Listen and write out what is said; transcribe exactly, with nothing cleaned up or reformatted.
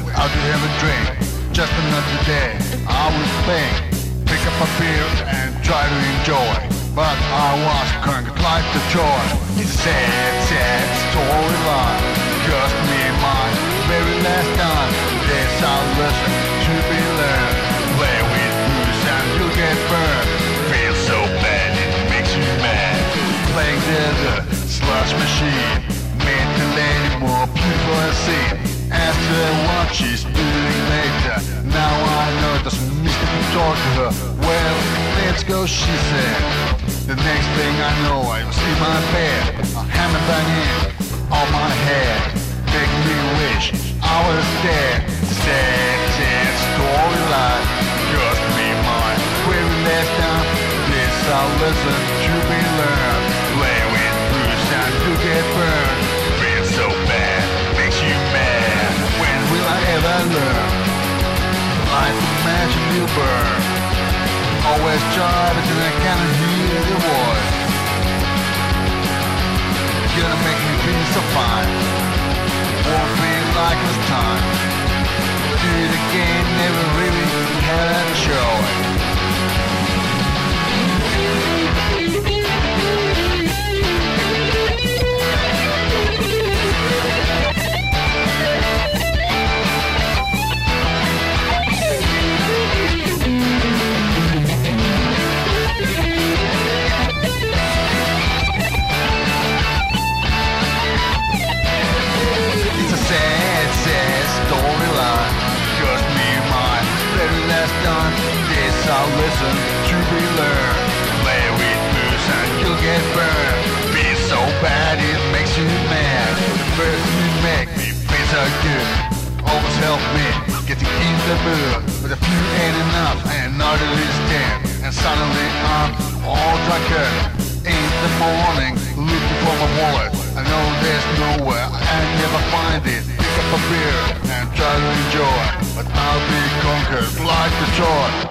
out to have a drink. Just another day, I was playing. Pick up a beer and try to enjoy. But I was conquered like the joy. It's a sad, sad storyline. Just me and my very last time. There's a lesson to be learned. Play with booze and you'll get burned. Feels so bad, it makes you mad. Playing the, the slush machine. Made the lady more beautiful and seen. Asked her what she's doing later. Now I know it doesn't miss me to talk to her. Well, let's go, she said. The next thing I know, I was in my bed. A hammer banging on my head, making me wish I was dead. Sad, sad storyline. Just me, my very last time. This a lesson to be learned. Play with booze and you get burned. Feels so bad, makes you mad. When will I ever learn? Light the match and you burn. Always try, but then I can't hear the voice. You're gonna make me feel so fine. Won't feel like this time. Do it again, never really had a choice. I'll listen to be learned. Play with booze and you'll get burned. Be so bad it makes you mad. First you make me feel so good. Always help me getting in the mood. But a few ain't enough and not at least ten. And suddenly I'm all drunk in the morning, looking for my wallet. I know there's nowhere, I never find it. Pick up a beer and try to enjoy. But I'll be conquered like the joy.